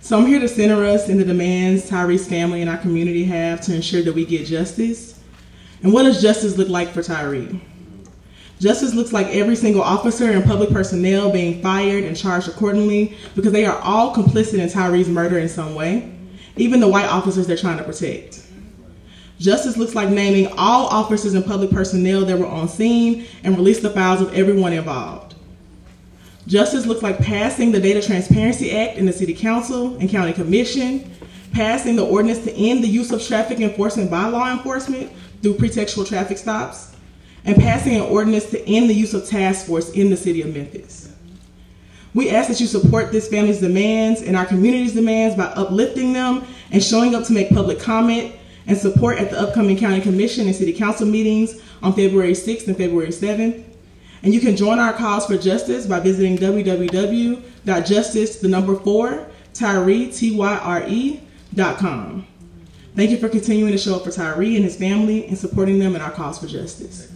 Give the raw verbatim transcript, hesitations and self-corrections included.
So I'm here to center us in the demands Tyree's family and our community have to ensure that we get justice. And what does justice look like for Tyree? Justice looks like every single officer and public personnel being fired and charged accordingly because they are all complicit in Tyree's murder in some way, even the white officers they're trying to protect. Justice looks like naming all officers and public personnel that were on scene and release the files of everyone involved. Justice looks like passing the Data Transparency Act in the City Council and County Commission, passing the ordinance to end the use of traffic enforcement by law enforcement through pretextual traffic stops, and passing an ordinance to end the use of task force in the City of Memphis. We ask that you support this family's demands and our community's demands by uplifting them and showing up to make public comment and support at the upcoming County Commission and City Council meetings on February sixth and February seventh. And you can join our cause for justice by visiting w w w dot justice, the number four, Tyree, T Y R E, dot com. Thank you for continuing to show up for Tyree and his family and supporting them in our cause for justice.